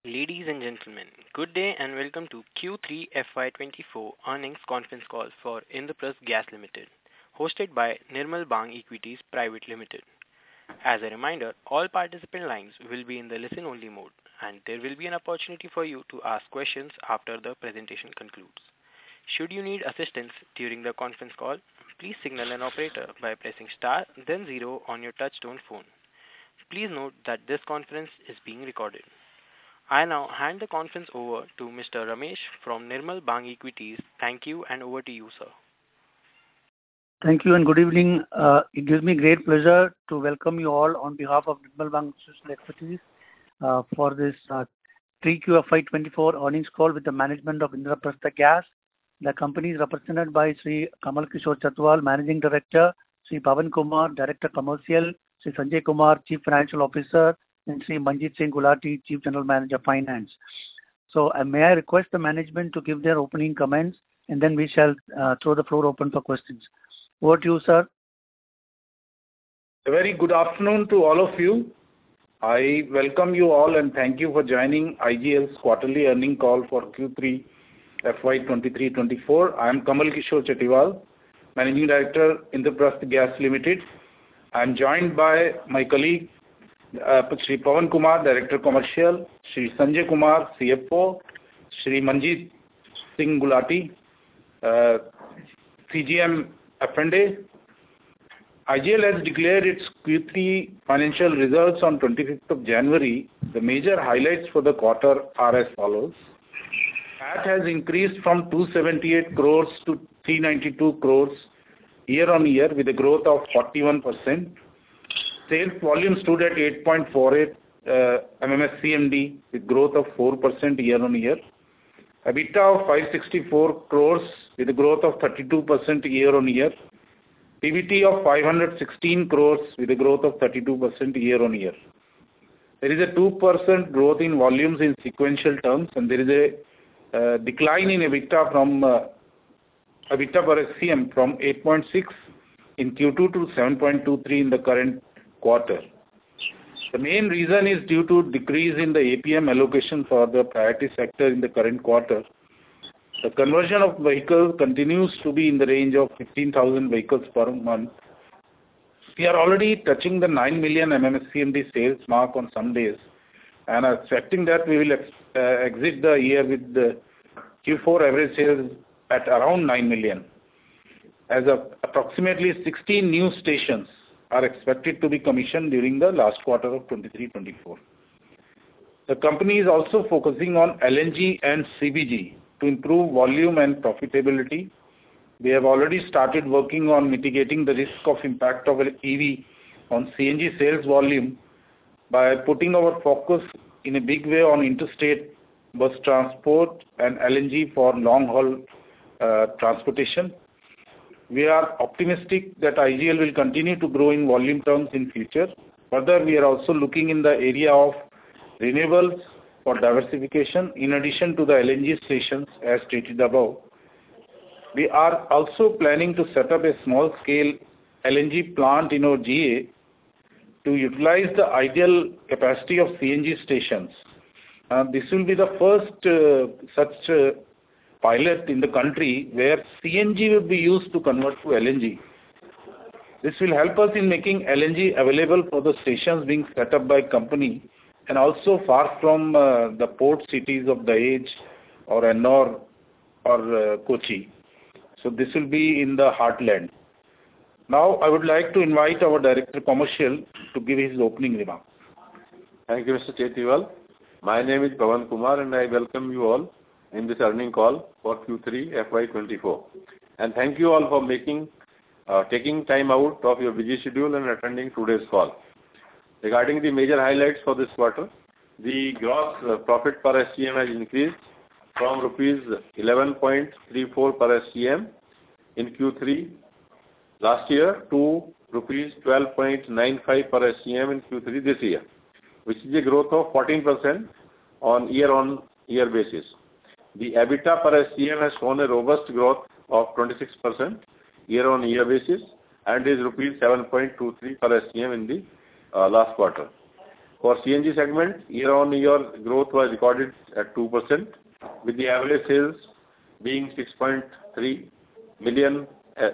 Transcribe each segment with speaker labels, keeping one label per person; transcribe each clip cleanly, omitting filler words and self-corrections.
Speaker 1: Ladies and gentlemen, good day and welcome to Q3 FY24 earnings conference call for Indraprastha Gas Limited, hosted by Nirmal Bang Equities Private Limited. As a reminder, all participant lines will be in the listen-only mode, and there will be an opportunity for you to ask questions after the presentation concludes. Should you need assistance during the conference call, please signal an operator by pressing star then zero on your touchtone phone. Please note that this conference is being recorded. I now hand the conference over to Mr. Ramesh from Nirmal Bang Equities. Thank you, and over to you, sir.
Speaker 2: Thank you and good evening. It gives me great pleasure to welcome you all on behalf of Nirmal Bang Equities for this 3Q FY24 earnings call with the management of Indraprastha Gas. The company is represented by Sri Kamal Kishore Chatwal, Managing Director, Sri Pawan Kumar, Director Commercial, Sri Sanjay Kumar, Chief Financial Officer, and Sri Manjeet Singh Gulati, Chief General Manager Finance. So may I request the management to give their opening comments, and then we shall throw the floor open for questions. Over to you, sir.
Speaker 3: A very good afternoon to all of you. I welcome you all and thank you for joining IGL's quarterly earning call for Q3 FY23-24. I am Kamal Kishore Chatwal, Managing Director, Indraprastha Gas Limited. I am joined by my colleague, Sri Pawan Kumar, Director Commercial, Sri Sanjay Kumar, CFO, Sri Manjeet Singh Gulati, CGM F&A. IGL has declared its Q3 financial results on 25th of January. The major highlights for the quarter are as follows. PAT has increased from 278 crores to 392 crores year-on-year with a growth of 41%. Sales volume stood at 8.48 MMSCMD with growth of 4% year-on-year. EBITDA of 564 crores with a growth of 32% year-on-year. PBT of 516 crores with a growth of 32% year-on-year. There is a 2% growth in volumes in sequential terms, and there is a decline in EBITDA per SCM from 8.6 in Q2 to 7.23 in the current quarter. The main reason is due to decrease in the APM allocation for the priority sector in the current quarter. The conversion of vehicles continues to be in the range of 15,000 vehicles per month. We are already touching the 9 million MMSCMD sales mark on some days, and are expecting that we will exit the year with the Q4 average sales at around 9 million. As of approximately 16 new stations are expected to be commissioned during the last quarter of 23-24. The company is also focusing on LNG and CBG to improve volume and profitability. We have already started working on mitigating the risk of impact of EV on CNG sales volume by putting our focus in a big way on interstate bus transport and LNG for long-haul transportation. We are optimistic that IGL will continue to grow in volume terms in future. Further, we are also looking in the area of renewables for diversification in addition to the LNG stations as stated above. We are also planning to set up a small-scale LNG plant in our GA to utilize the ideal capacity of CNG stations. This will be the first such pilot in the country where CNG will be used to convert to LNG. This will help us in making LNG available for the stations being set up by company and also far from the port cities of Dahej or Ennore or Kochi. So this will be in the heartland. Now I would like to invite our Director Commercial to give his opening remarks.
Speaker 4: Thank you, Mr. Chettiwal. My name is Pawan Kumar and I welcome you all in this earning call for Q3 FY24. And thank you all for taking time out of your busy schedule and attending today's call. Regarding the major highlights for this quarter, the gross profit per SCM has increased from rupees 11.34 per SCM in Q3 last year to rupees 12.95 per SCM in Q3 this year, which is a growth of 14% on year-on-year basis. The EBITDA per SCM has shown a robust growth of 26% year-on-year basis and is rupees 7.23 per SCM in the last quarter. For CNG segment, year-on-year growth was recorded at 2%, with the average sales being 6.3 million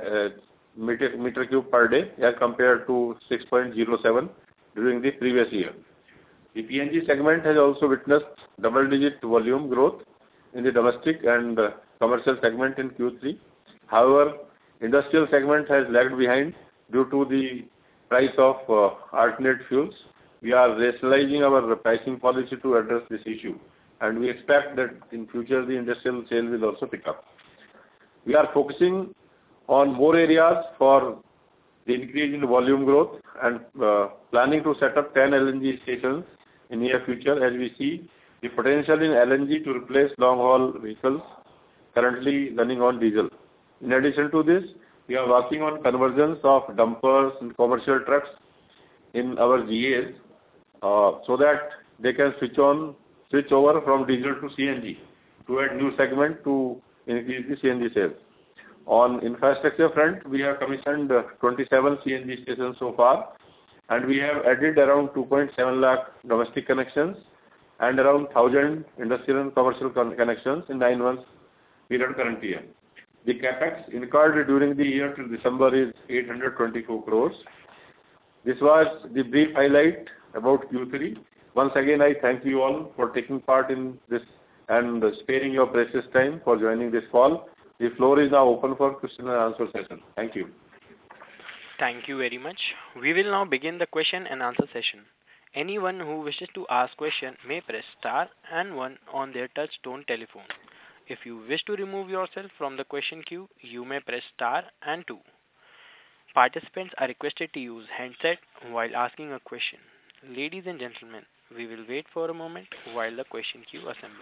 Speaker 4: meter cube per day as compared to 6.07 during the previous year. The PNG segment has also witnessed double-digit volume growth in the domestic and commercial segment in Q3. However, industrial segment has lagged behind due to the price of alternate fuels. We are rationalizing our pricing policy to address this issue, and we expect that in future the industrial sale will also pick up. We are focusing on more areas for the increase in volume growth and planning to set up 10 LNG stations in near future, as we see the potential in LNG to replace long-haul vehicles currently running on diesel. In addition to this, we are working on conversions of dumpers and commercial trucks in our GAs so that they can switch over from diesel to CNG to add new segment to increase the CNG sales. On infrastructure front, we have commissioned 27 CNG stations so far, and we have added around 2.7 lakh domestic connections and around 1,000 industrial and commercial connections in 9 months period current year. The capex incurred during the year till December is 824 crores. This was the brief highlight about Q3. Once again, I thank you all for taking part in this and sparing your precious time for joining this call. The floor is now open for question and answer session. Thank you.
Speaker 1: Thank you very much. We will now begin the question and answer session. Anyone who wishes to ask question may press star and 1 on their touch tone telephone. If you wish to remove yourself from the question queue, you may press star and 2. Participants are requested to use handset while asking a question. Ladies and gentlemen, we will wait for a moment while the question queue assembles.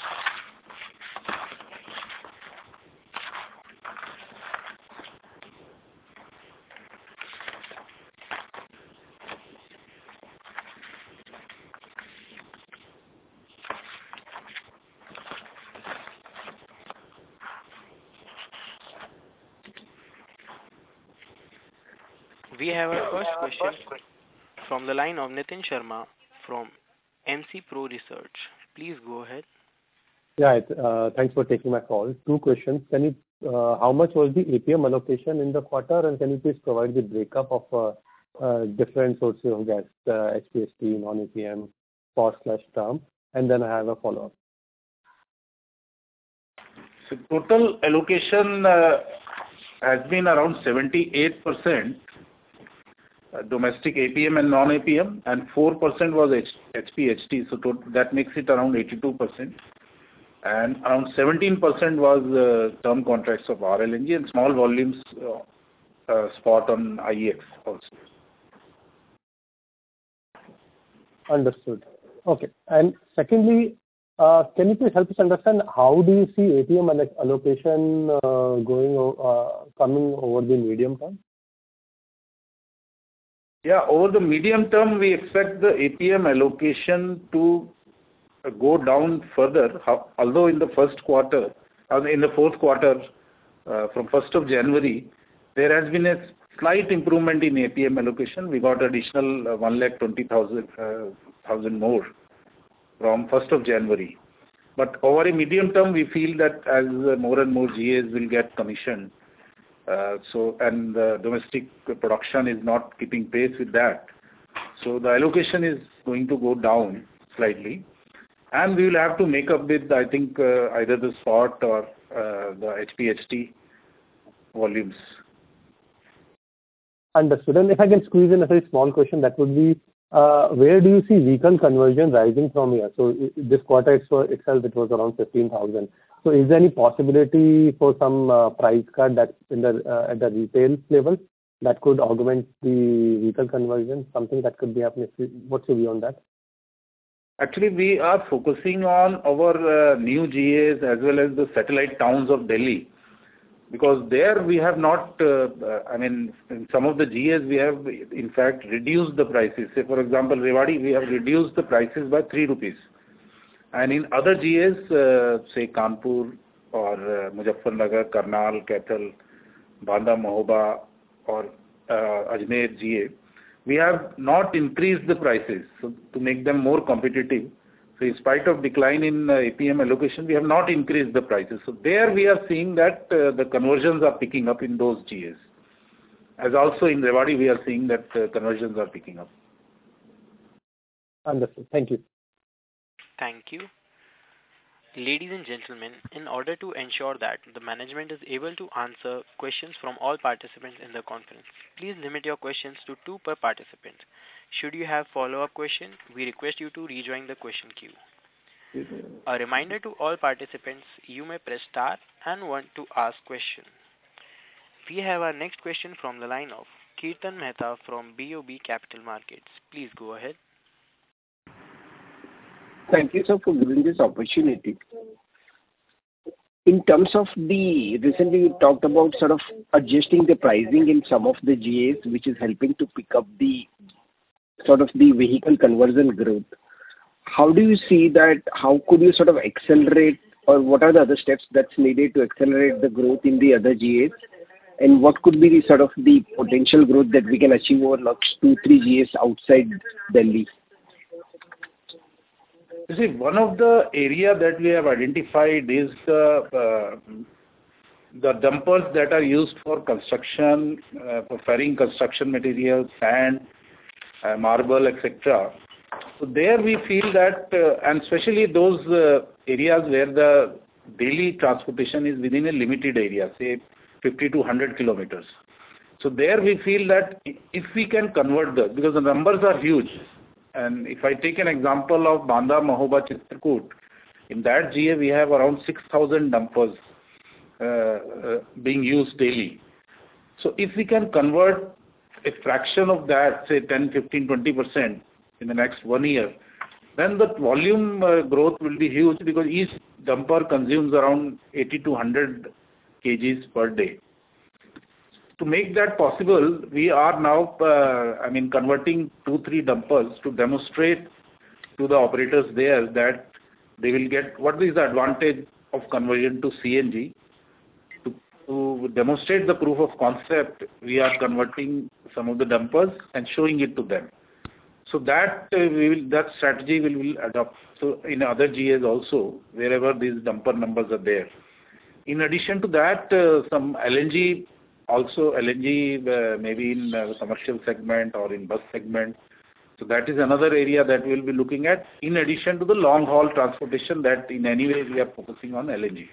Speaker 1: We have our first question from the line of Nitin Sharma from MC Pro Research. Please go ahead.
Speaker 5: Yeah, thanks for taking my call. 2 questions. Can you, how much was the APM allocation in the quarter, and can you please provide the breakup of different sources of gas, HPHT, non-APM, spot/term, and then I have a follow-up.
Speaker 3: So total allocation has been around 78%. Domestic APM and non-APM, and 4% was HPHT, so that makes it around 82%. And around 17% was term contracts of RLNG and small volumes spot on IEX also.
Speaker 5: Understood. Okay. And secondly, can you please help us understand how do you see APM allocation coming over the medium term?
Speaker 3: Yeah, over the medium term, we expect the APM allocation to go down further. Although in the fourth quarter, from 1st of January, there has been a slight improvement in APM allocation. We got additional 1,20,000 more from 1st of January. But over a medium term, we feel that as more and more GAs will get commissioned, and the domestic production is not keeping pace with that. So the allocation is going to go down slightly. And we will have to make up with, I think, either the spot or the HPHT volumes.
Speaker 5: Understood. And if I can squeeze in a very small question, that would be, where do you see vehicle conversion rising from here? So this quarter itself, it was around 15,000. So is there any possibility for some price cut that at the retail level that could augment the vehicle conversion? Something that could be happening. What's your view on that?
Speaker 3: Actually, we are focusing on our new GAs as well as the satellite towns of Delhi, because there we have not, in some of the GAs we have in fact reduced the prices. Say for example, Rewari, we have reduced the prices by 3 rupees. And in other GAs, say Kanpur or Muzaffarnagar, Karnal, Kaithal, Banda Mahoba or Ajmer GA, we have not increased the prices to make them more competitive. So in spite of decline in APM allocation, we have not increased the prices. So there we are seeing that the conversions are picking up in those GAs. As also in Rewari, we are seeing that conversions are picking up.
Speaker 5: Understood. Thank you.
Speaker 1: Thank you. Ladies and gentlemen, in order to ensure that the management is able to answer questions from all participants in the conference, please limit your questions to 2 per participant. Should you have follow-up question, we request you to rejoin the question queue. A reminder to all participants, you may press star and 1 to ask question. We have our next question from the line of Kirtan Mehta from BOB Capital Markets. Please go ahead.
Speaker 6: Thank you, sir, for giving this opportunity. In terms of recently you talked about sort of adjusting the pricing in some of the GAs, which is helping to pick up the sort of the vehicle conversion growth. How do you see that? How could you sort of accelerate, or what are the other steps that's needed to accelerate the growth in the other GAs? And what could be the sort of the potential growth that we can achieve over next 2-3 GAs outside Delhi?
Speaker 3: You see, one of the area that we have identified is the dumpers that are used for construction, for ferrying construction materials, sand, marble, etc. So there we feel that, and especially those areas where the daily transportation is within a limited area, say 50 to 100 kilometers. So there we feel that if we can convert because the numbers are huge. And if I take an example of Banda, Mahoba, Chitrakoot, in that GA we have around 6,000 dumpers being used daily. So if we can convert a fraction of that, say 10, 15, 20% in the next 1 year, then the volume growth will be huge because each dumper consumes around 80 to 100 kgs per day. To make that possible, we are now, converting 2-3 dumpers to demonstrate to the operators there that they will get what is the advantage of conversion to CNG. To demonstrate the proof of concept, we are converting some of the dumpers and showing it to them. So that strategy we will adopt. So in other GAs also, wherever these dumper numbers are there. In addition to that, some LNG. Also LNG maybe in the commercial segment or in bus segment. So that is another area that we'll be looking at in addition to the long haul transportation that in any way we are focusing on LNG.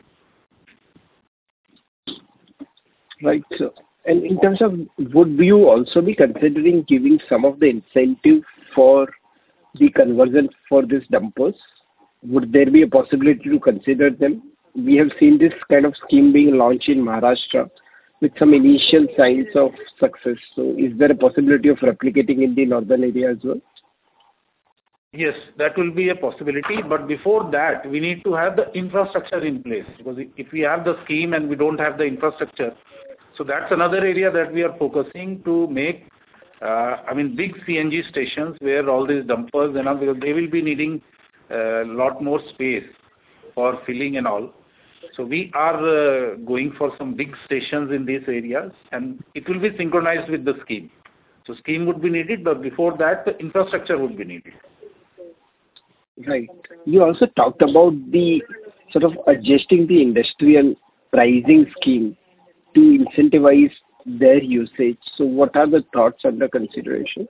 Speaker 6: Right, sir. And in terms of, would you also be considering giving some of the incentive for the conversion for these dumpers? Would there be a possibility to consider them? We have seen this kind of scheme being launched in Maharashtra with some initial signs of success. So is there a possibility of replicating in the northern area as well?
Speaker 3: Yes, that will be a possibility. But before that, we need to have the infrastructure in place. Because if we have the scheme and we don't have the infrastructure, so that's another area that we are focusing to make, big CNG stations where all these dumpers and all, because they will be needing a lot more space for filling and all. So we are going for some big stations in these areas and it will be synchronized with the scheme. So scheme would be needed, but before that the infrastructure would be needed.
Speaker 6: Right. You also talked about the sort of adjusting the industrial pricing scheme to incentivize their usage. So what are the thoughts under consideration?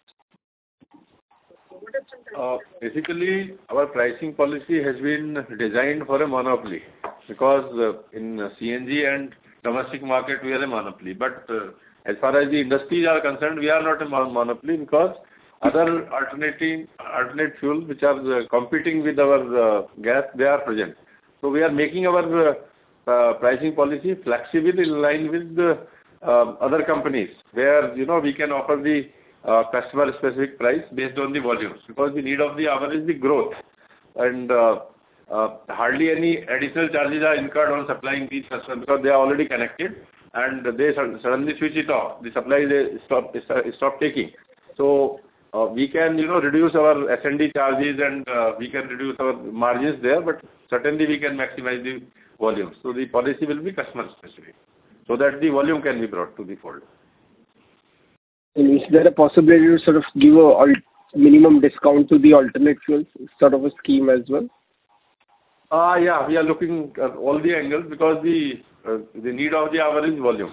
Speaker 4: Basically, our pricing policy has been designed for a monopoly because in CNG and domestic market we are a monopoly. But as far as the industries are concerned, we are not a monopoly because other alternate fuel which are competing with our gas, they are present. So we are making our pricing policy flexible in line with the other companies where we can offer the customer specific price based on the volumes because the need of the hour is the growth and hardly any additional charges are incurred on supplying these customers because they are already connected and they suddenly switch it off. The supply they stop taking. So we can reduce our S&D charges and we can reduce our margins there, but certainly we can maximize the volumes. So the policy will be customer specific so that the volume can be brought to the fold.
Speaker 6: And is there a possibility to sort of give a minimum discount to the alternate fuels, sort of a scheme as well?
Speaker 4: Yeah, we are looking at all the angles because the need of the hour is volume.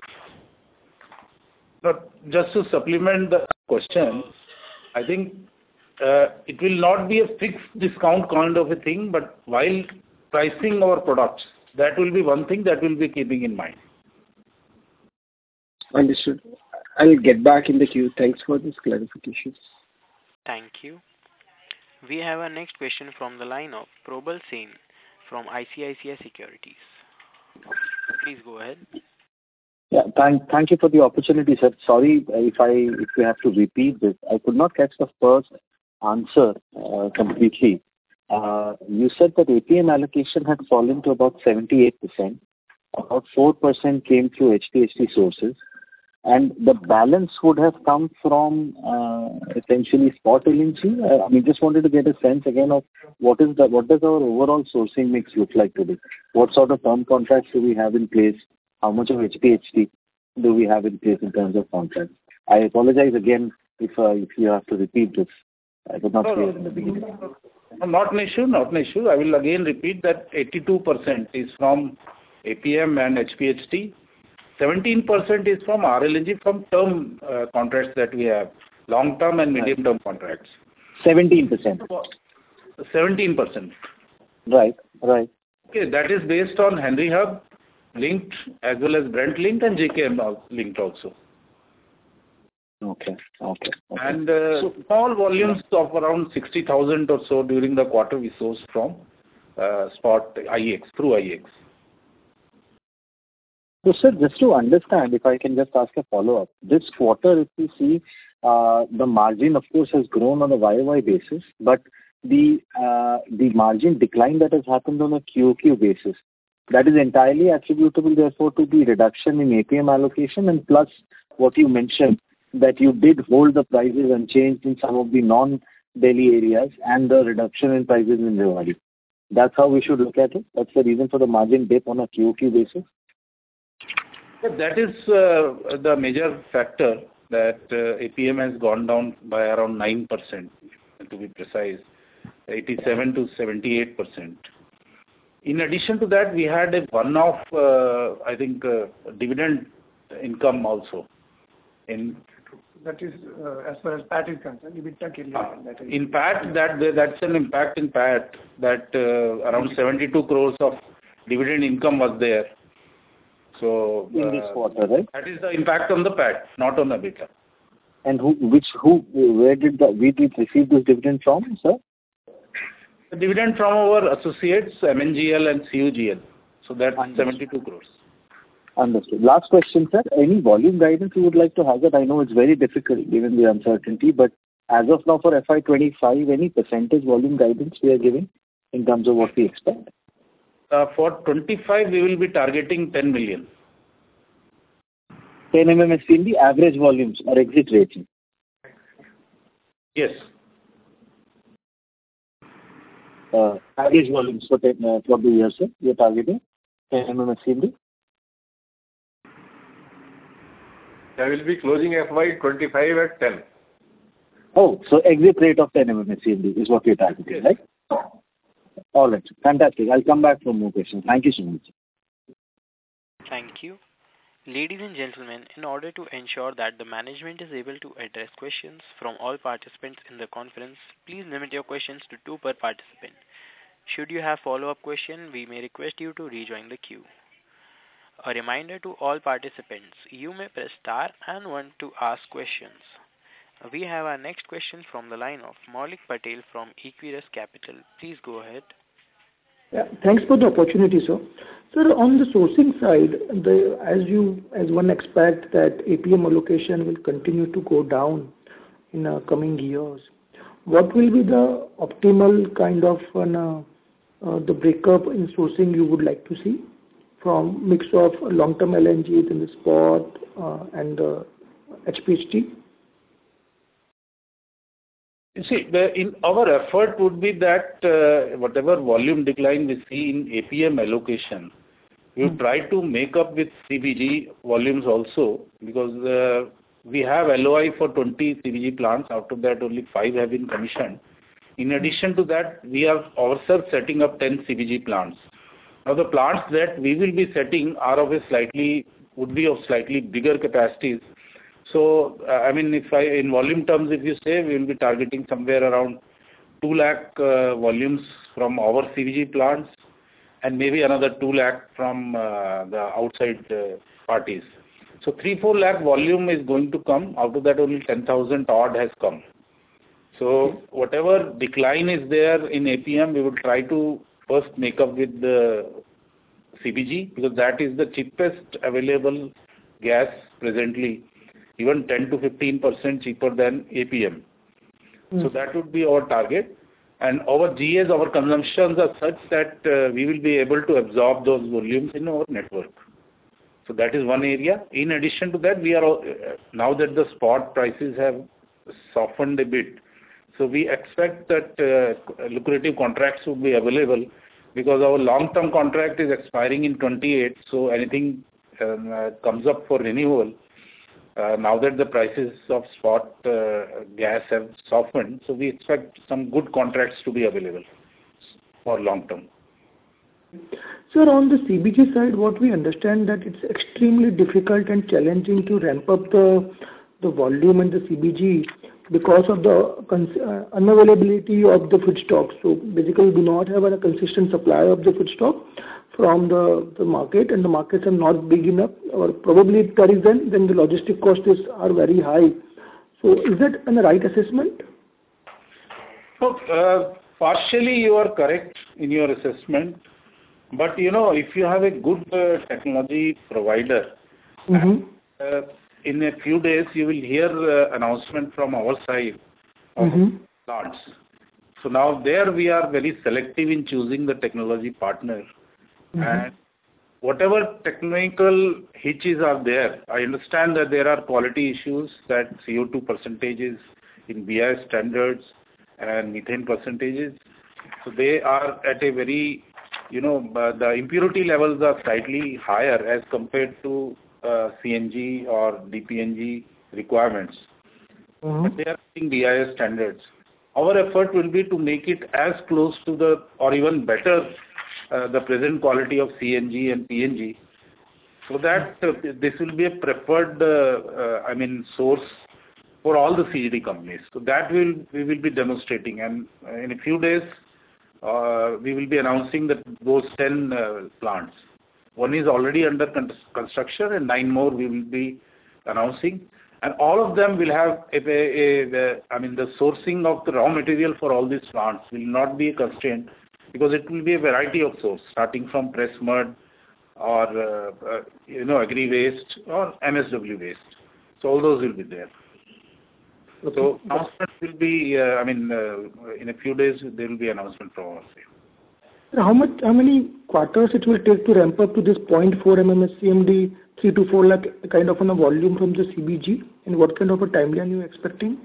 Speaker 3: But just to supplement the question, I think it will not be a fixed discount kind of a thing, but while pricing our products, that will be one thing that we'll be keeping in mind.
Speaker 6: Understood. I'll get back in the queue. Thanks for this clarification.
Speaker 1: Thank you. We have our next question from the line of Probal Sen from ICICI Securities. Please go ahead.
Speaker 7: Yeah, thank you for the opportunity, sir. Sorry if we have to repeat this. I could not catch the first answer completely. You said that APM allocation had fallen to about 78%. About 4% came through HPHT sources, and the balance would have come from essentially spot LNG. We just wanted to get a sense again of what does our overall sourcing mix look like today? What sort of term contracts do we have in place? How much of HPHT do we have in place in terms of contracts? I apologize again if you have to repeat this. I was not clear in the beginning.
Speaker 3: Not an issue. I will again repeat that 82% is from APM and HPHT. 17% is from RLNG from term contracts that we have, long-term and medium-term contracts.
Speaker 7: 17%.
Speaker 3: 17%.
Speaker 7: Right.
Speaker 3: Okay, that is based on Henry Hub linked as well as Brent linked and JKM linked also.
Speaker 7: Okay.
Speaker 3: And small volumes of around 60,000 or so during the quarter we sourced from spot IEX, through IEX.
Speaker 7: So, sir, just to understand, if I can just ask a follow-up. This quarter, if you see, the margin, of course, has grown on a YOY basis, but the margin decline that has happened on a QOQ basis, that is entirely attributable, therefore, to the reduction in APM allocation, and plus what you mentioned, that you did hold the prices unchanged in some of the non-Delhi areas and the reduction in prices in Rewari. That's how we should look at it? That's the reason for the margin dip on a QOQ basis?
Speaker 3: That is the major factor, that APM has gone down by around 9%, to be precise, 87 to 78%. In addition to that, we had a one-off, dividend income also.
Speaker 8: That is, as far as PAT is concerned, EBITDA.
Speaker 3: In PAT, that's an impact in PAT, that around 72 crores of dividend income was there. So
Speaker 7: in this quarter, right?
Speaker 3: That is the impact on the PAT, not on EBITDA.
Speaker 7: And where did we receive this dividend from, sir?
Speaker 3: The dividend from our associates, MNGL and CUGL. So that's 72 crores.
Speaker 7: Understood. Last question, sir. Any volume guidance you would like to hazard? I know it's very difficult given the uncertainty, but as of now for FY25, any percentage volume guidance we are giving in terms of what we expect?
Speaker 3: For 25, we will be targeting 10 million.
Speaker 7: 10 MMSC in the average volumes or exit rating?
Speaker 3: Yes.
Speaker 7: Average volumes for the year, sir, we are targeting 10 MMSC in the?
Speaker 4: I will be closing FY25 at 10.
Speaker 7: Oh, so exit rate of 10 MMSCMD is what you're targeting, right? All right. Fantastic. I'll come back for more questions. Thank you so much.
Speaker 1: Thank you. Ladies and gentlemen, in order to ensure that the management is able to address questions from all participants in the conference, please limit your questions to 2 per participant. Should you have follow-up question, we may request you to rejoin the queue. A reminder to all participants, you may press star and 1 to ask questions. We have our next question from the line of Maulik Patel from Equirus Capital. Please go ahead.
Speaker 8: Yeah, thanks for the opportunity, sir. Sir, on the sourcing side, as one expect that APM allocation will continue to go down in coming years, what will be the optimal kind of the breakup in sourcing you would like to see from mix of long-term LNG in the spot and HPHT?
Speaker 3: You see, in our effort would be that whatever volume decline we see in APM allocation, we try to make up with CBG volumes also, because we have LOI for 20 CBG plants. Out of that, only 5 have been commissioned. In addition to that, we are ourselves setting up 10 CBG plants. Now, the plants that we will be setting are would be of slightly bigger capacities. So, in volume terms, if you say, we will be targeting somewhere around 2 lakh volumes from our CBG plants and maybe another 2 lakh from the outside parties. So 3-4 lakh volume is going to come. Out of that, only 10,000 odd has come. So whatever decline is there in APM, we will try to first make up with the CBG, because that is the cheapest available gas presently, even 10 to 15% cheaper than APM. So that would be our target. And our GAs, our consumptions are such that we will be able to absorb those volumes in our network. So that is one area. In addition to that, we are now that the spot prices have softened a bit, so we expect that lucrative contracts will be available, because our long-term contract is expiring in 28. So anything comes up for renewal. Now that the prices of spot gas have softened, so we expect some good contracts to be available for long term.
Speaker 8: Sir, on the CBG side, what we understand that it's extremely difficult and challenging to ramp up the volume in the CBG because of the unavailability of the feedstock. So basically, we do not have a consistent supply of the feedstock from the market, and the markets are not big enough, or probably if there is then the logistic costs are very high. So is that the right assessment?
Speaker 3: So, partially you are correct in your assessment, but if you have a good technology provider, in a few days you will hear announcement from our side of plants. So now there we are very selective in choosing the technology partner. And whatever technical hitches are there, I understand that there are quality issues, that CO2 percentages in BIS standards and methane percentages. So they are at a very, the impurity levels are slightly higher as compared to CNG or DPNG requirements. But they are meeting BIS standards. Our effort will be to make it as close to or even better the present quality of CNG and PNG, so that this will be a preferred source for all the CGD companies. So that we will be demonstrating, and in a few days we will be announcing that those 10 plants. One is already under construction, and 9 more we will be announcing, and all of them will have the sourcing of the raw material for all these plants will not be a constraint, because it will be a variety of source, starting from pressed mud or agri waste or MSW waste. So all those will be there. Okay. So announcement will be in a few days there will be announcement from our side.
Speaker 8: How many quarters it will take to ramp up to this 0.4 MMSCMD, 3 to 4 lakh kind of a volume from the CBG, and what kind of a timeline you expecting?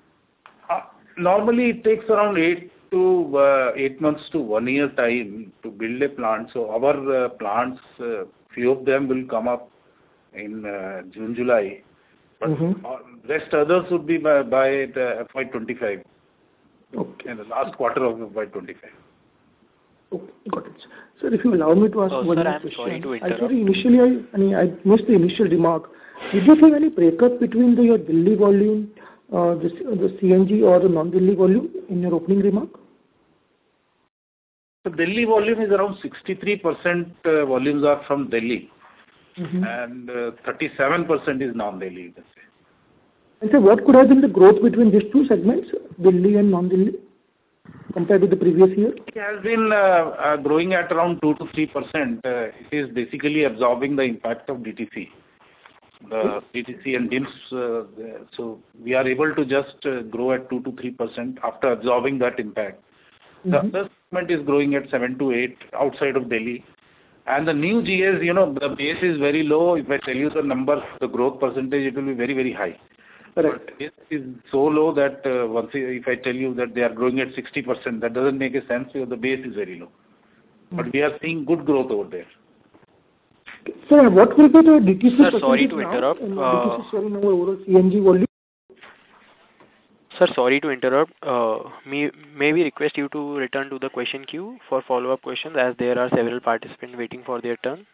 Speaker 3: Normally it takes around 8 months to 1 year time to build a plant. So our plants, few of them will come up in June, July. But rest others would be by the FY25. Okay. In the last quarter of FY25.
Speaker 8: Okay, got it. Sir, if you allow me to ask one more question.
Speaker 1: Sorry to interrupt.
Speaker 8: I missed the initial remark. Did you have any breakup between your Delhi volume, the CNG or the non-Delhi volume in your opening remark?
Speaker 3: So Delhi volume is around 63% volumes are from Delhi, and 37% is non-Delhi, you can say.
Speaker 8: And so what could have been the growth between these two segments, Delhi and non-Delhi, compared to the previous year?
Speaker 3: It has been growing at around 2 to 3%. It is basically absorbing the impact of DTC. The DTC and DIMS, so we are able to just grow at 2 to 3% after absorbing that impact. The other segment is growing at 7 to 8 outside of Delhi. And the new GAs, the base is very low. If I tell you the number, the growth percentage, it will be very, very high.
Speaker 8: Correct.
Speaker 3: But it is so low that if I tell you that they are growing at 60%, that doesn't make a sense because the base is very low. But we are seeing good growth over there.
Speaker 8: Sir, what will be the DTC
Speaker 1: Sir, sorry to interrupt.
Speaker 8: DTC share in our overall CNG volume?
Speaker 1: Sir, sorry to interrupt. May we request you to return to the question queue for follow-up questions, as there are several participants waiting for their turn.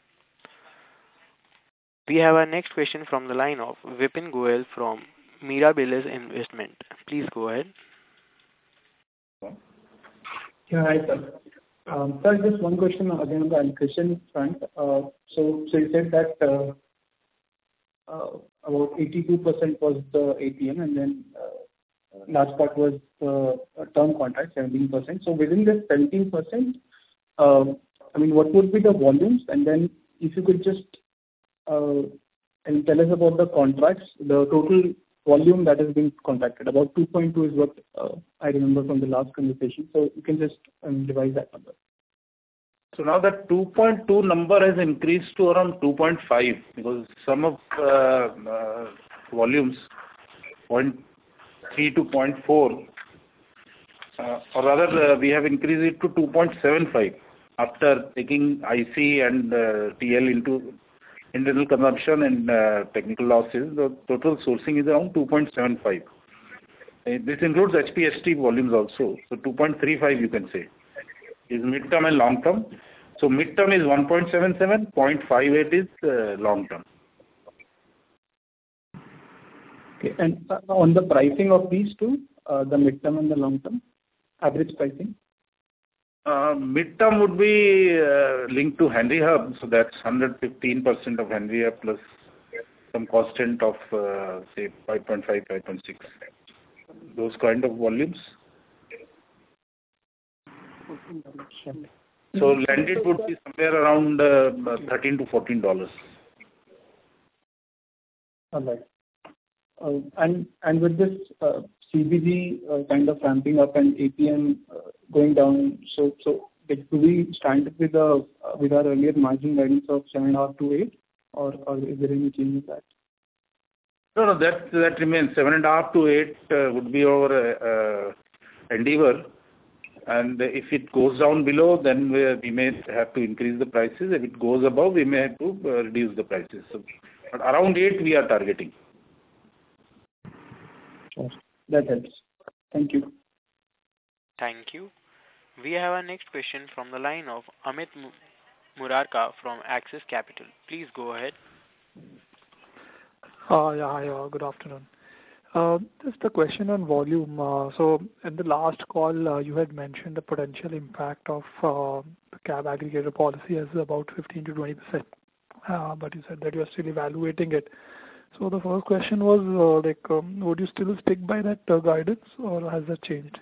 Speaker 1: We have our next question from the line of Vipin Goyal from Mirabilis Investment. Please go ahead.
Speaker 9: Yeah, hi, sir. Sir, just one question again on the allocation front. So you said that about 82% was the APM, and then last part was term contract, 17%. So within this 17%, I mean, what would be the volumes? And then if you could just tell us about the contracts, the total volume that has been contracted. About 2.2 is what I remember from the last conversation. So you can just revise that number.
Speaker 3: So now that 2.2 number has increased to around 2.5 because some of volumes 0.3 to 0.4 or rather we have increased it to 2.75 after taking IC and TL into internal consumption and technical losses. The total sourcing is around 2.75. This includes HPHT volumes also. So 2.35 you can say is mid-term and long-term. So mid-term is 1.77, 0.58 is long-term.
Speaker 9: Okay, and on the pricing of these two, the mid-term and the long-term, average pricing?
Speaker 3: Mid-term would be linked to Henry Hub, so that's 115% of Henry Hub plus some constant of say 5.5, 5.6. Those kind of volumes. So landed would be somewhere around $13 to $14.
Speaker 9: All right. And with this CBG kind of ramping up and APM going down, so do we stand with our earlier margin guidance of 7.5 to 8, or is there any change in that?
Speaker 3: No, that remains 7.5 to 8 would be our endeavor. And if it goes down below, then we may have to increase the prices. If it goes above, we may have to reduce the prices. So, but around 8 we are targeting.
Speaker 9: Sure. That helps. Thank you.
Speaker 1: Thank you. We have our next question from the line of Amit Murarka from Axis Capital. Please go ahead.
Speaker 10: Hi, good afternoon. Just a question on volume. So in the last call, you had mentioned the potential impact of the cab aggregator policy as about 15 to 20%. But you said that you are still evaluating it. So the first question was, would you still stick by that guidance, or has that changed?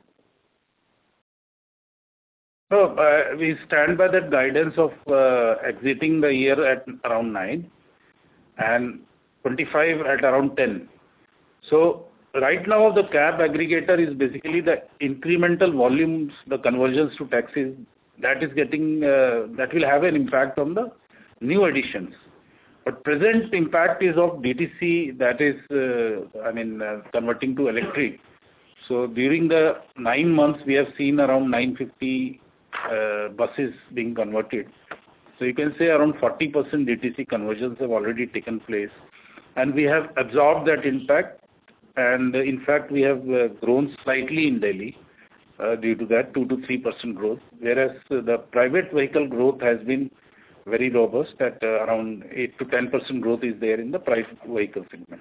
Speaker 3: No, we stand by that guidance of exiting the year at around 9 and 25 at around 10. So right now the cab aggregator is basically the incremental volumes, the conversions to taxis that is getting that will have an impact on the new additions. But present impact is of DTC, that is converting to electric. So during the 9 months we have seen around 950 buses being converted. So you can say around 40% DTC conversions have already taken place, and we have absorbed that impact. And in fact, we have grown slightly in Delhi due to that 2 to 3% growth, whereas the private vehicle growth has been very robust at around 8 to 10% growth is there in the private vehicle segment.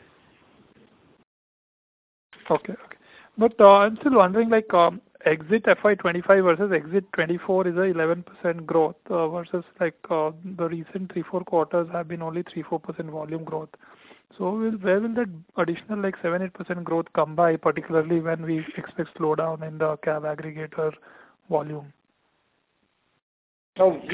Speaker 10: Okay. But I'm still wondering, exit FY25 versus exit 24 is a 11% growth versus the recent 3-4 quarters have been only 3-4% volume growth. So where will that additional 7-8% growth come by, particularly when we expect slowdown in the cab aggregator volume?
Speaker 3: Now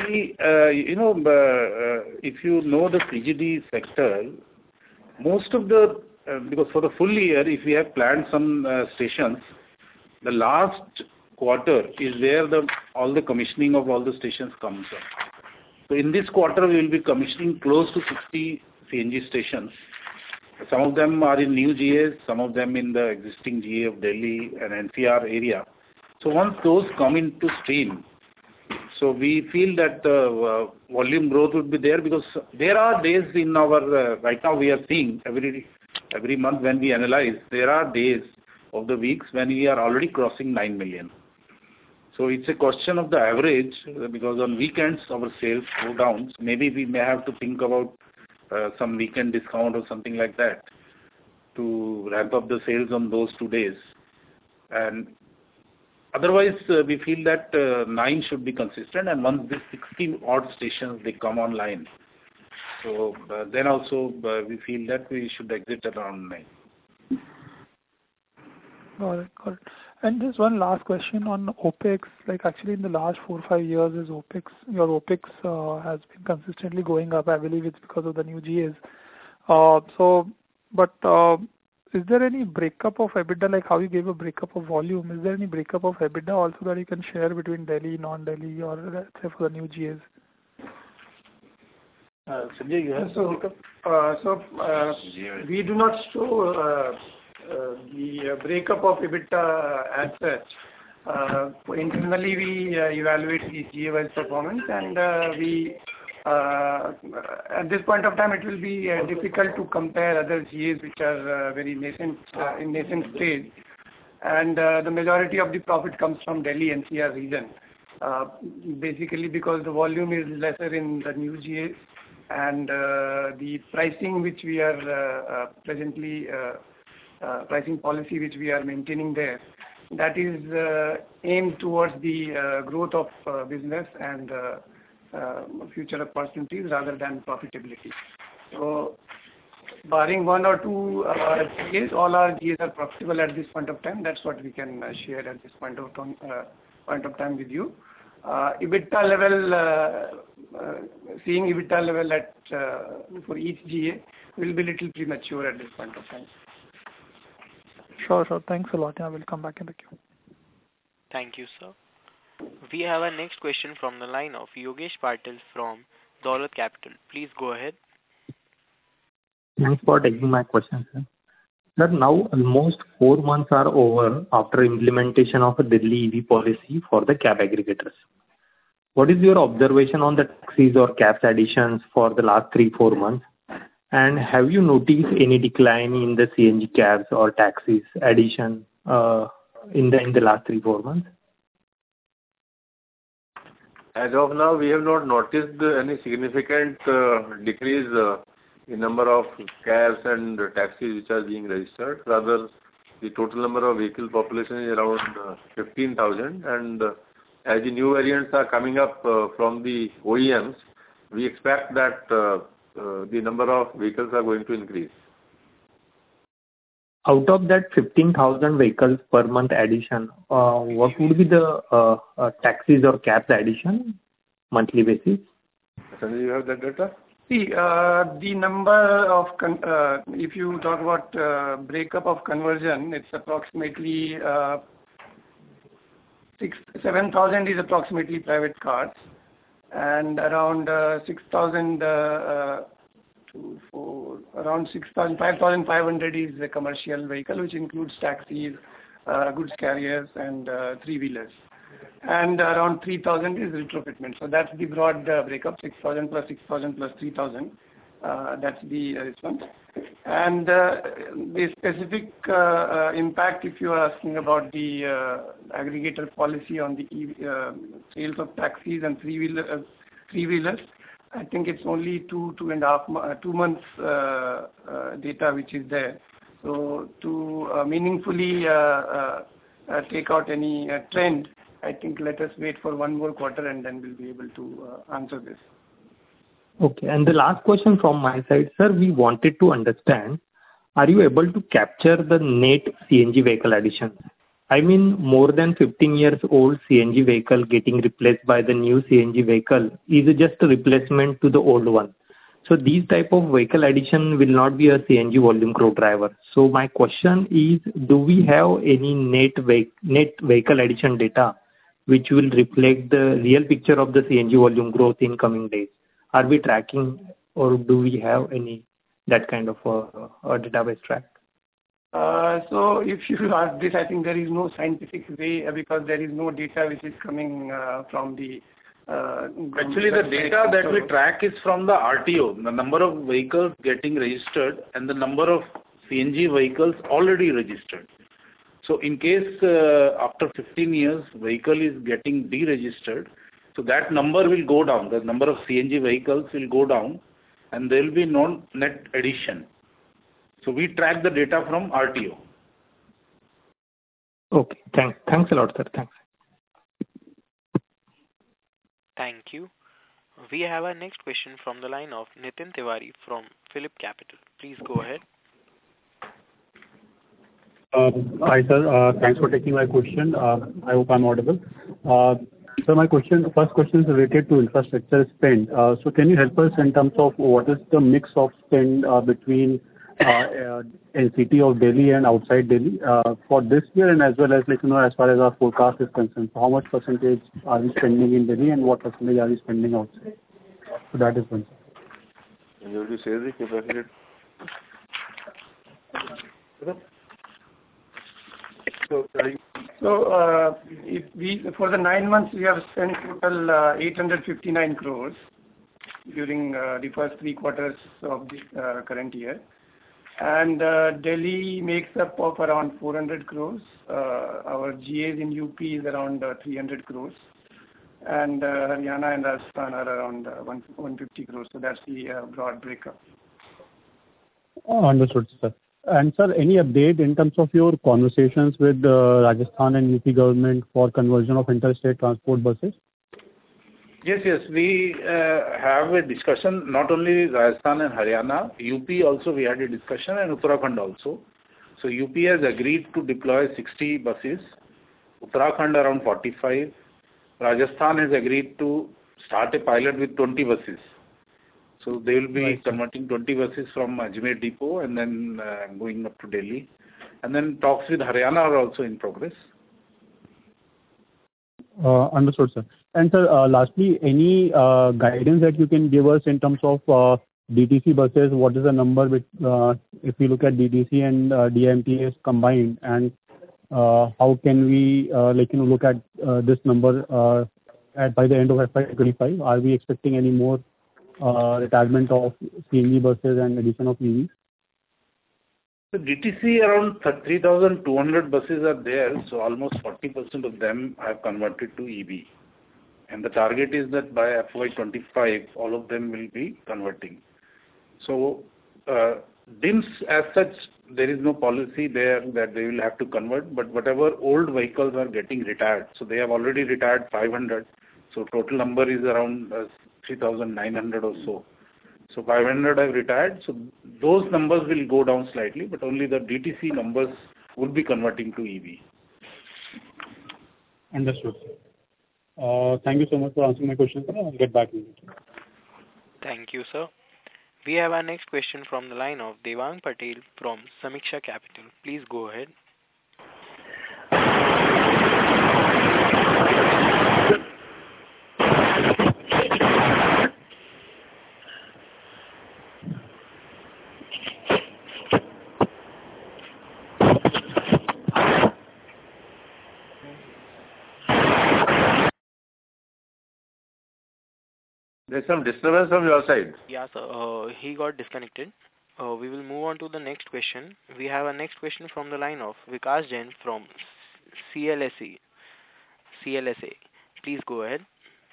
Speaker 3: if you know the CGD sector, most of the because for the full year, if we have planned some stations, the last quarter is where all the commissioning of all the stations comes up. So in this quarter, we will be commissioning close to 60 CNG stations. Some of them are in new GAs, some of them in the existing GA of Delhi and NCR area. So once those come into stream, So we feel that volume growth would be there because there are days in our right now we are seeing every month when we analyze, there are days of the weeks when we are already crossing 9 million. So it's a question of the average because on weekends our sales go down. So maybe we may have to think about some weekend discount or something like that to ramp up the sales on those 2 days. And otherwise, we feel that 9 should be consistent, and once these 60 odd stations they come online, so then also we feel that we should exit around 9.
Speaker 10: Got it. And just one last question on OPEX. Like actually in the last 4 or 5 years, your OPEX has been consistently going up. I believe it's because of the new GAs. Is there any breakup of EBITDA, like how you gave a breakup of volume? Is there any breakup of EBITDA also that you can share between Delhi, non-Delhi, or let's say for the new GAs?
Speaker 2: Sanjay, you have
Speaker 11: we do not show the breakup of EBITDA as such. Internally, we evaluate the GA-wise performance, and at this point of time, it will be difficult to compare other GAs which are very nascent stage, and the majority of the profit comes from Delhi NCR region. Basically, because the volume is lesser in the new GAs, and the pricing which we are presently pricing policy which we are maintaining there, that is aimed towards the growth of business and future opportunities rather than profitability. So, barring 1 or 2 GAs, all our GAs are profitable at this point of time. That's what we can share at this point of time with you. EBITDA level, seeing EBITDA level at for each GA will be little premature at this point of time.
Speaker 10: Sure. Thanks a lot. I will come back in the queue.
Speaker 1: Thank you, sir. We have our next question from the line of Yogesh Patil from Dolat Capital. Please go ahead.
Speaker 12: Thanks for taking my question, sir. Sir, now almost 4 months are over after implementation of a Delhi EV policy for the cab aggregators. What is your observation on the taxis or cabs additions for the last 3-4 months? And have you noticed any decline in the CNG cabs or taxis addition in the last 3-4 months?
Speaker 4: As of now, we have not noticed any significant decrease in number of cabs and taxis which are being registered. Rather, the total number of vehicle population is around 15,000, and as the new variants are coming up from the OEMs, we expect that the number of vehicles are going to increase.
Speaker 12: Out of that 15,000 vehicles per month addition, what would be the taxis or cabs addition monthly basis?
Speaker 4: Sanjay, you have that data?
Speaker 11: See, the number of if you talk about breakup of conversion, it's approximately 7,000 is approximately private cars, and around 5,500 is a commercial vehicle, which includes taxis, goods carriers, and 3-wheelers. And around 3,000 is retrofitment. So that's the broad breakup: 6,000 plus 6,000 plus 3,000. That's the response. And the specific impact, if you are asking about the aggregator policy on the sales of taxis and 3-wheelers, I think it's only 2 months data which is there. So to meaningfully take out any trend, I think let us wait for 1 more quarter and then we'll be able to answer this.
Speaker 12: Okay. And the last question from my side, sir, we wanted to understand, are you able to capture the net CNG vehicle additions? I mean, more than 15 years old CNG vehicle getting replaced by the new CNG vehicle is just a replacement to the old one. So these type of vehicle addition will not be a CNG volume growth driver. So my question is, do we have any net vehicle addition data which will reflect the real picture of the CNG volume growth in coming days? Are we tracking, or do we have any that kind of a database track?
Speaker 11: So if you ask this, I think there is no scientific way because there is no data which is coming from the
Speaker 3: Actually, the data that we track is from the RTO, the number of vehicles getting registered and the number of CNG vehicles already registered. So in case after 15 years vehicle is getting deregistered, so that number will go down, the number of CNG vehicles will go down and there will be no net addition. So we track the data from RTO.
Speaker 12: Okay, thanks a lot, sir. Thanks.
Speaker 1: Thank you. We have our next question from the line of Nitin Tiwari from Phillip Capital. Please go ahead.
Speaker 13: Hi, sir. Thanks for taking my question. I hope I'm audible. So my first question is related to infrastructure spend. So can you help us in terms of what is the mix of spend between NCT of Delhi and outside Delhi for this year, and as well as as far as our forecast is concerned? So how much percentage are we spending in Delhi and what percentage are we spending outside? So that is one.
Speaker 4: And you will say the capacity.
Speaker 11: So if we for the 9 months we have spent total 859 crores during the first 3 quarters of this current year, and Delhi makes up of around 400 crores. Our GAs in UP is around 300 crores, and Haryana and Rajasthan are around 150 crores. So that's the broad breakup.
Speaker 13: Understood, sir. And sir, any update in terms of your conversations with Rajasthan and UP government for conversion of interstate transport buses?
Speaker 3: Yes, we have a discussion, not only Rajasthan and Haryana, UP also we had a discussion, and Uttarakhand also. So UP has agreed to deploy 60 buses, Uttarakhand around 45, Rajasthan has agreed to start a pilot with 20 buses. So they will be converting 20 buses from Ajmer depot and then going up to Delhi. And then talks with Haryana are also in progress.
Speaker 13: Understood, sir. And sir, lastly, any guidance that you can give us in terms of DTC buses? What is the number with, if we look at DTC and DMTS combined, and how can we look at this number by the end of FY25? Are we expecting any more retirement of CNG buses and addition of EVs?
Speaker 3: So DTC around 3,200 buses are there, so almost 40% of them have converted to EV. And the target is that by FY25, all of them will be converting. So DIMS as such, there is no policy there that they will have to convert, but whatever old vehicles are getting retired, so they have already retired 500, so total number is around 3,900 or so. So 500 have retired, so those numbers will go down slightly, but only the DTC numbers would be converting to EV.
Speaker 13: Understood. Thank you so much for answering my question, sir. I'll get back to you.
Speaker 1: Thank you, sir. We have our next question from the line of Devang Patel from Samiksha Capital. Please go ahead.
Speaker 4: There's some disturbance from your side.
Speaker 1: Yeah, sir. He got disconnected. We will move on to the next question. We have a next question from the line of Vikas Jain from CLSA. Please go ahead.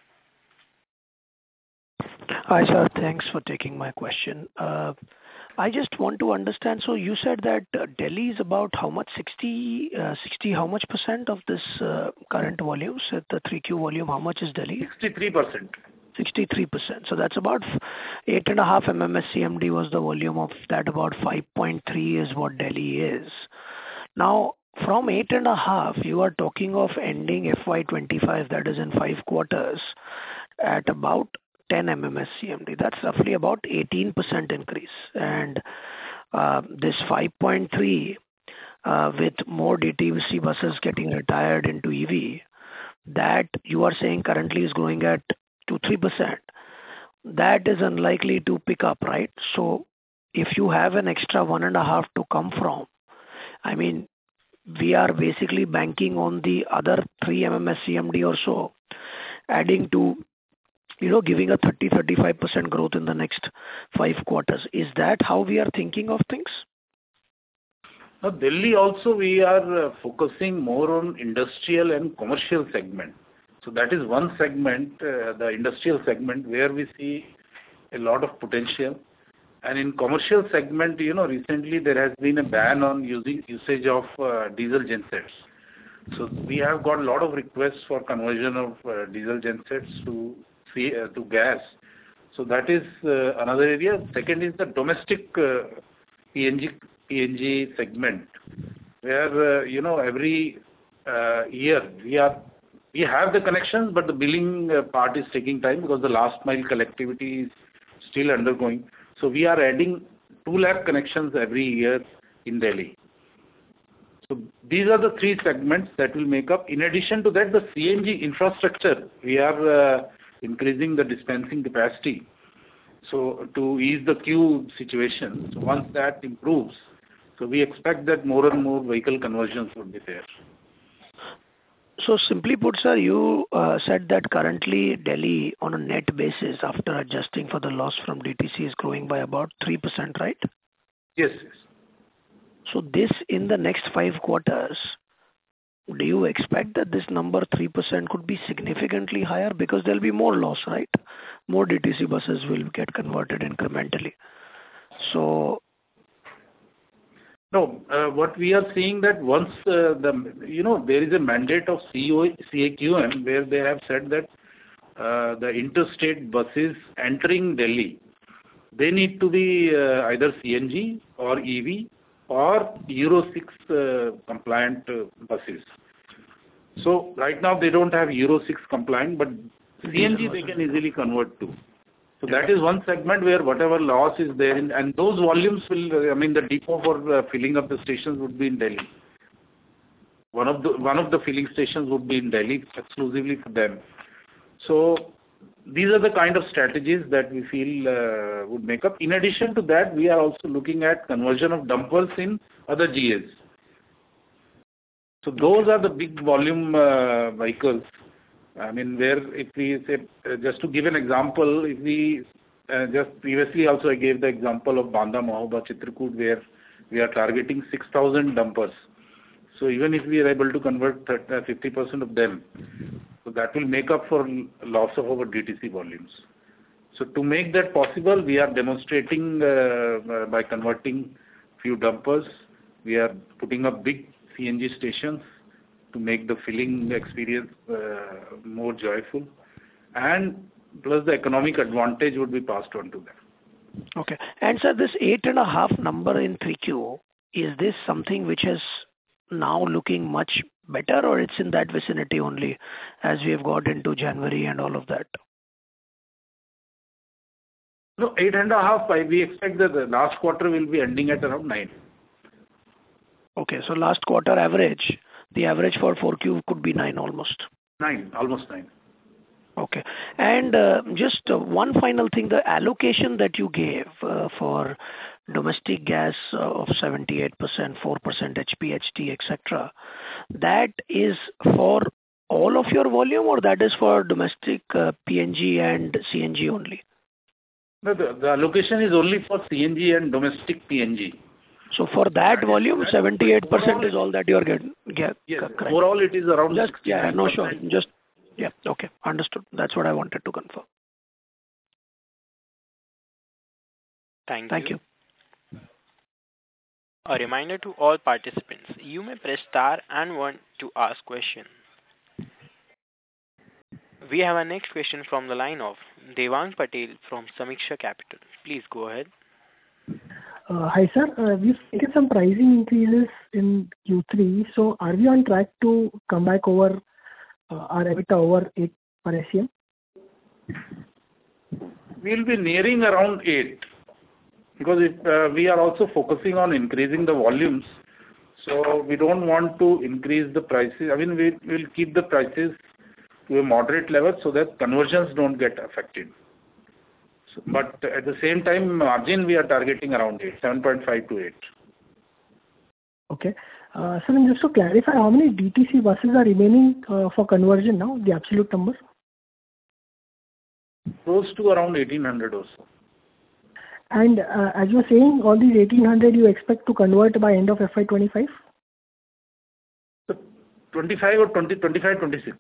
Speaker 14: Hi, sir. Thanks for taking my question. I just want to understand. So you said that Delhi is about how much? 60 how much percent of this current volumes? The 3Q volume, how much is Delhi?
Speaker 3: 63%.
Speaker 14: 63%. So that's about 8.5 MMSCMD was the volume of that. About 5.3 is what Delhi is. Now, from 8.5, you are talking of ending FY25, that is in 5 quarters, at about 10 MMSCMD. That's roughly about 18% increase. And this 5.3, with more DTC buses getting retired into EV, that you are saying currently is growing at 2-3%. That is unlikely to pick up, right? So if you have an extra 1.5 to come from, I mean, we are basically banking on the other 3 MMSCMD or so, adding to giving a 30-35% growth in the next 5 quarters. Is that how we are thinking of things?
Speaker 3: Now, Delhi also we are focusing more on industrial and commercial segment. So that is one segment, the industrial segment, where we see a lot of potential. And in commercial segment, recently there has been a ban on usage of diesel gensets. So we have got a lot of requests for conversion of diesel gensets to gas. So that is another area. Second is the domestic PNG segment, where every year we have the connections, but the billing part is taking time because the last mile connectivity is still undergoing. So we are adding 2 lakh connections every year in Delhi. So these are the 3 segments that will make up. In addition to that, the CNG infrastructure, we are increasing the dispensing capacity. So to ease the queue situation, so once that improves, so we expect that more and more vehicle conversions would be there.
Speaker 14: So simply put, sir, you said that currently Delhi on a net basis after adjusting for the loss from DTC is growing by about 3%, right?
Speaker 3: Yes.
Speaker 14: So this in the next 5 quarters, do you expect that this number 3% could be significantly higher because there will be more loss, right? More DTC buses will get converted incrementally. So
Speaker 3: no, what we are seeing that once there is a mandate of CAQM where they have said that the interstate buses entering Delhi, they need to be either CNG or EV or Euro 6 compliant buses. So right now they don't have Euro 6 compliant, but CNG they can easily convert to. So that is one segment where whatever loss is there, and those volumes will, the depot for filling up the stations would be in Delhi. One of the filling stations would be in Delhi exclusively for them. So these are the kind of strategies that we feel would make up. In addition to that, we are also looking at conversion of dumpers in other GAs. So those are the big volume vehicles. Where if we say, just to give an example, if we just previously also I gave the example of Banda, Mahoba, Chitrakoot, where we are targeting 6,000 dumpers. So even if we are able to convert 50% of them, so that will make up for loss of our DTC volumes. So to make that possible, we are demonstrating by converting few dumpers. We are putting up big CNG stations to make the filling experience more joyful, and plus the economic advantage would be passed on to them.
Speaker 14: Okay. And sir, this 8.5 number in 3Q, is this something which is now looking much better, or it's in that vicinity only as we have got into January and all of that?
Speaker 3: No, 8.5, we expect that the last quarter will be ending at around 9.
Speaker 14: Okay, so last quarter average, the average for 4Q could be 9 almost.
Speaker 3: 9, almost 9.
Speaker 14: Okay. And just one final thing, the allocation that you gave for domestic gas of 78%, 4% HPHT, etc., that is for all of your volume, or that is for domestic PNG and CNG only?
Speaker 3: No, the allocation is only for CNG and domestic PNG.
Speaker 14: So for that volume, 78% is all that you are getting?
Speaker 3: Yes, overall it is around 69%.
Speaker 14: Yeah, no, sure. Yeah, okay, understood. That's what I wanted to confirm.
Speaker 1: Thank you. A reminder to all participants, you may press star and 1 to ask question. We have our next question from the line of Devang Patel from Samiksha Capital. Please go ahead.
Speaker 15: Hi sir, we've taken some pricing increases in Q3, so are we on track to come back over our EBITDA over 8 per SCM?
Speaker 3: We'll be nearing around 8, because we are also focusing on increasing the volumes, so we don't want to increase the prices. We will keep the prices to a moderate level so that conversions don't get affected. But at the same time, margin we are targeting around 8, 7.5 to 8.
Speaker 15: Okay. So then just to clarify, how many DTC buses are remaining for conversion now, the absolute number?
Speaker 3: Close to around 1,800 or so.
Speaker 15: And as you were saying, all these 1,800 you expect to convert by end of FY25?
Speaker 3: 25 or 25, 26.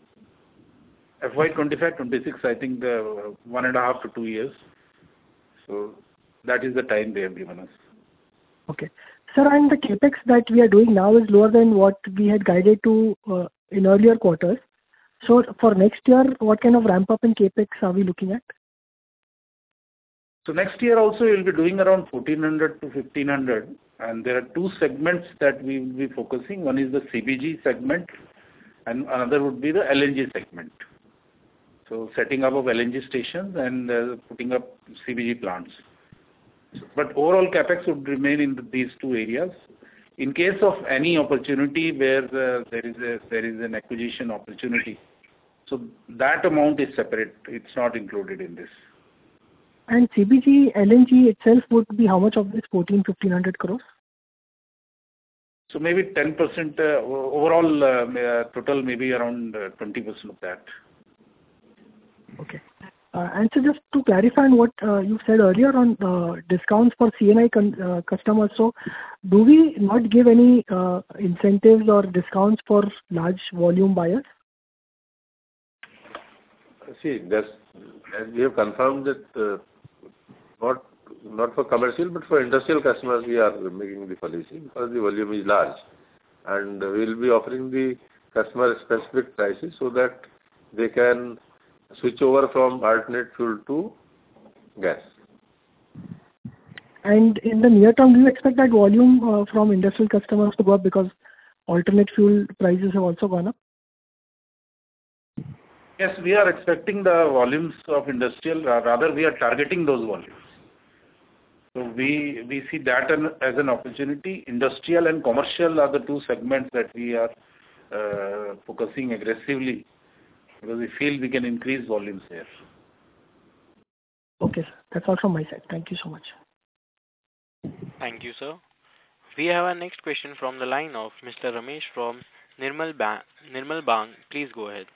Speaker 3: FY25, 26, I think 1.5 to 2 years. So that is the time they have given us.
Speaker 15: Okay. Sir, and the capex that we are doing now is lower than what we had guided to in earlier quarters. So for next year, what kind of ramp up in capex are we looking at?
Speaker 3: So next year also we will be doing around 1,400 to 1,500, and there are two segments that we will be focusing. One is the CBG segment and another would be the LNG segment. So setting up of LNG stations and putting up CBG plants. But overall capex would remain in these two areas. In case of any opportunity where there is an acquisition opportunity, so that amount is separate. It's not included in this.
Speaker 15: And CBG LNG itself would be how much of this 1,500 crores?
Speaker 3: So maybe 10% overall total, maybe around 20% of that.
Speaker 15: Okay. And so just to clarify on what you said earlier on discounts for CNI customers, so do we not give any incentives or discounts for large volume buyers?
Speaker 4: See, as we have confirmed that not for commercial but for industrial customers we are making the policy because the volume is large, and we will be offering the customer specific prices so that they can switch over from alternate fuel to gas.
Speaker 15: And in the near term, do you expect that volume from industrial customers to go up because alternate fuel prices have also gone up?
Speaker 3: Yes, we are expecting the volumes of industrial, rather we are targeting those volumes. So we see that as an opportunity. Industrial and commercial are the two segments that we are focusing aggressively because we feel we can increase volumes there.
Speaker 15: Okay, sir. That's all from my side. Thank you so much.
Speaker 1: Thank you, sir. We have our next question from the line of Mr. Ramesh from Nirmal Bang. Please go ahead.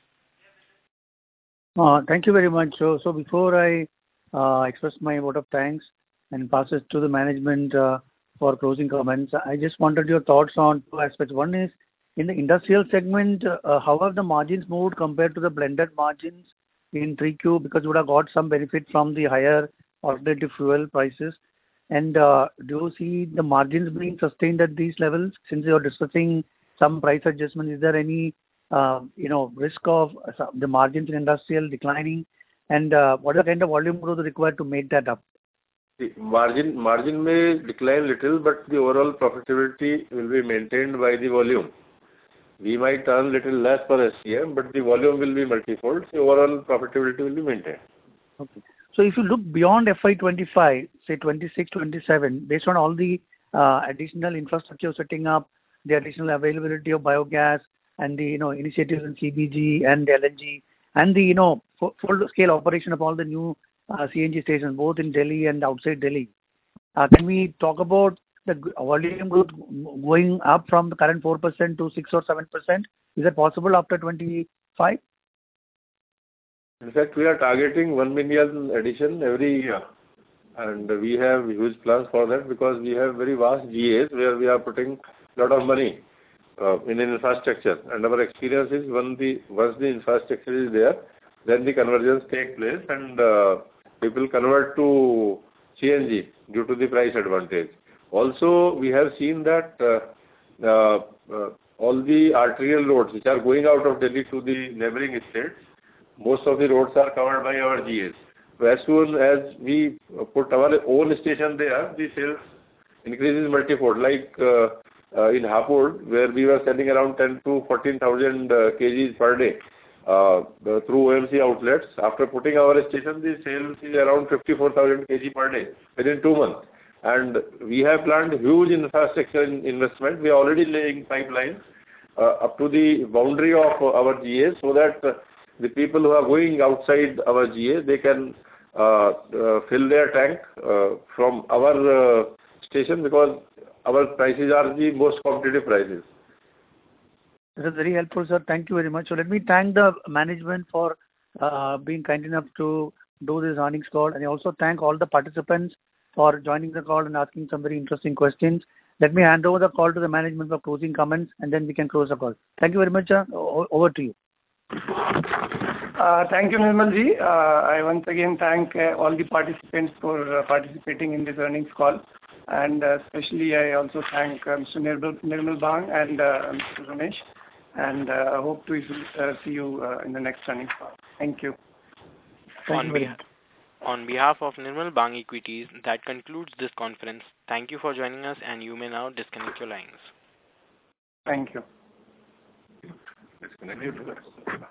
Speaker 2: Thank you very much. So before I express my vote of thanks and pass it to the management for closing comments, I just wanted your thoughts on two aspects. One is, in the industrial segment, how have the margins moved compared to the blended margins in 3Q? Because you would have got some benefit from the higher alternative fuel prices. And do you see the margins being sustained at these levels? Since you are discussing some price adjustment, is there any risk of the margins in industrial declining? And what are the kind of volume growth required to make that up?
Speaker 4: The margin may decline little, but the overall profitability will be maintained by the volume. We might earn little less per SCM, but the volume will be multifold. The overall profitability will be maintained.
Speaker 2: Okay. So if you look beyond FY25, say 26, 27, based on all the additional infrastructure setting up, the additional availability of biogas, and the initiatives in CBG and LNG, and the full-scale operation of all the new CNG stations, both in Delhi and outside Delhi, can we talk about the volume growth going up from the current 4% to 6 or 7%? Is that possible after 25?
Speaker 4: In fact, we are targeting 1 million addition every year, and we have huge plans for that because we have very vast GAs where we are putting a lot of money in infrastructure. And our experience is once the infrastructure is there, then the conversions take place and people convert to CNG due to the price advantage. Also, we have seen that all the arterial roads which are going out of Delhi to the neighboring states, most of the roads are covered by our GAs. So as soon as we put our own station there, the sales increases multifold. Like in Hapur, where we were selling around 10 to 14,000 kgs per day through OMC outlets. After putting our station, the sales is around 54,000 kg per day within 2 months. And we have planned huge infrastructure investment. We are already laying pipelines up to the boundary of our GAs so that the people who are going outside our GA, they can fill their tank from our station because our prices are the most competitive prices.
Speaker 2: That is very helpful, sir. Thank you very much. So let me thank the management for being kind enough to do this earnings call. And I also thank all the participants for joining the call and asking some very interesting questions. Let me hand over the call to the management for closing comments, and then we can close the call. Thank you very much. Over to you.
Speaker 11: Thank you, Nirmal ji. I once again thank all the participants for participating in this earnings call. And especially I also thank Mr. Nirmal Bang and Mr. Ramesh. And I hope to see you in the next earnings call. Thank you.
Speaker 1: On behalf of Nirmal Bang Equities, that concludes this conference. Thank you for joining us, and you may now disconnect your lines.
Speaker 11: Thank you.
Speaker 3: Disconnect.